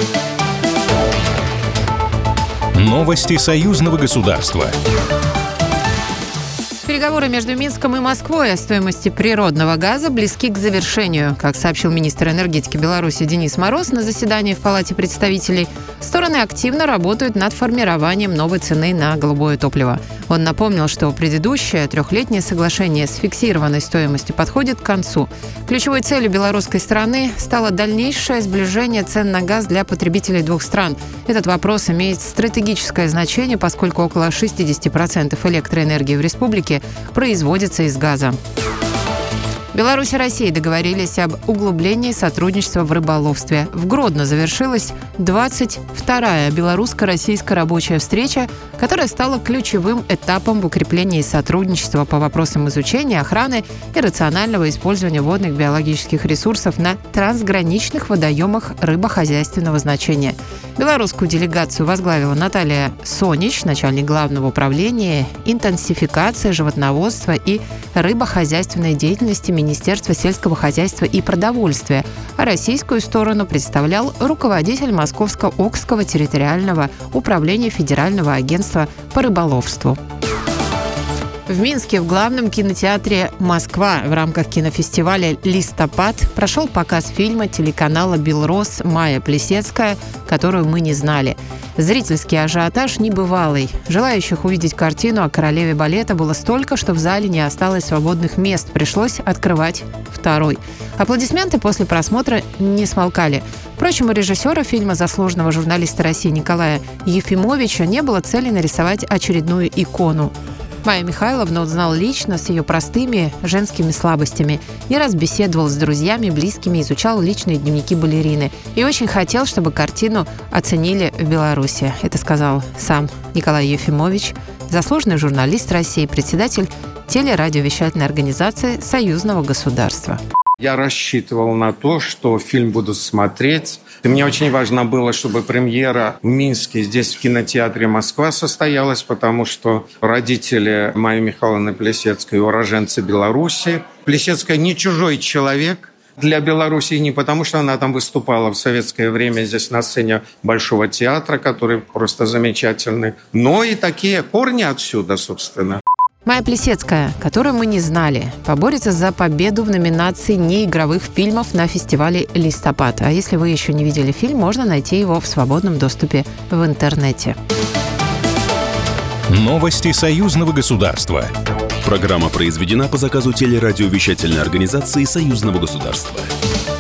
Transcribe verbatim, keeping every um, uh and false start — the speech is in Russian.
Новости союзного государства. Переговоры между Минском и Москвой о стоимости природного газа близки к завершению. Как сообщил министр энергетики Беларуси Денис Мороз на заседании в Палате представителей, стороны активно работают над формированием новой цены на голубое топливо. Он напомнил, что предыдущее трехлетнее соглашение с фиксированной стоимостью подходит к концу. Ключевой целью белорусской стороны стало дальнейшее сближение цен на газ для потребителей двух стран. Этот вопрос имеет стратегическое значение, поскольку около шестьдесят процентов электроэнергии в республике производится из газа. Беларусь и Россия договорились об углублении сотрудничества в рыболовстве. В Гродно завершилась двадцать вторая белорусско-российская рабочая встреча, которая стала ключевым этапом в укреплении сотрудничества по вопросам изучения, охраны и рационального использования водных биологических ресурсов на трансграничных водоемах рыбохозяйственного значения. Белорусскую делегацию возглавила Наталья Сонич, начальник Главного управления интенсификации животноводства и рыбохозяйственной деятельности Министерства сельского хозяйства и продовольствия, а российскую сторону представлял руководитель Московско-Окского территориального управления Федерального агентства по рыболовству. В Минске в главном кинотеатре «Москва» в рамках кинофестиваля «Листопад» прошел показ фильма телеканала «Белрос» Майя Плисецкая, которую мы не знали. Зрительский ажиотаж небывалый. Желающих увидеть картину о королеве балета было столько, что в зале не осталось свободных мест. Пришлось открывать второй. Аплодисменты после просмотра не смолкали. Впрочем, у режиссера фильма, заслуженного журналиста России Николая Ефимовича, не было цели нарисовать очередную икону. Майя Михайловна узнал лично, с ее простыми женскими слабостями. Не раз беседовал с друзьями, близкими, изучал личные дневники балерины. И очень хотел, чтобы картину оценили в Беларуси. Это сказал сам Николай Ефимович, заслуженный журналист России, председатель телерадиовещательной организации союзного государства. Я рассчитывал на то, что фильм буду смотреть. И мне очень важно было, чтобы премьера в Минске, здесь в кинотеатре «Москва» состоялась, потому что родители Майи Михайловны Плисецкой – уроженцы Беларуси. Плисецкая не чужой человек для Беларуси, не потому что она там выступала в советское время здесь на сцене Большого театра, который просто замечательный, но и такие корни отсюда, собственно. Майя Плисецкая, которую мы не знали, поборется за победу в номинации неигровых фильмов на фестивале «Листопад». А если вы еще не видели фильм, можно найти его в свободном доступе в интернете. Новости союзного государства. Программа произведена по заказу телерадиовещательной организации союзного государства.